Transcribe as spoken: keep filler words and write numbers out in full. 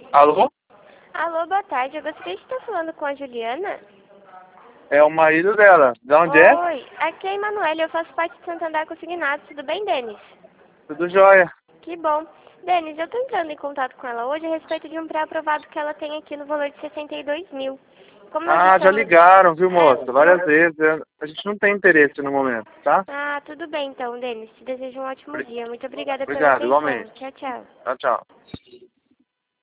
Alô? Alô, boa tarde. Eu gostaria de estar falando com a Juliana. É o marido dela. De onde é? Oi, aqui é a Emanuele. Eu faço parte de Santander Consignados. Tudo bem, Denis? Tudo jóia. Que bom. Denis, eu estou entrando em contato com ela hoje a respeito de um pré-aprovado que ela tem aqui no valor de sessenta e dois mil. Como nós Ah, já estamos... ligaram, viu, moça? É, Várias mo- vezes. A gente não tem interesse no momento, tá? Ah, tudo bem então, Denis. Te desejo um ótimo Obri- dia. Muito obrigada pela Obrigado, atenção. igualmente. Tchau, tchau. Tchau, tchau.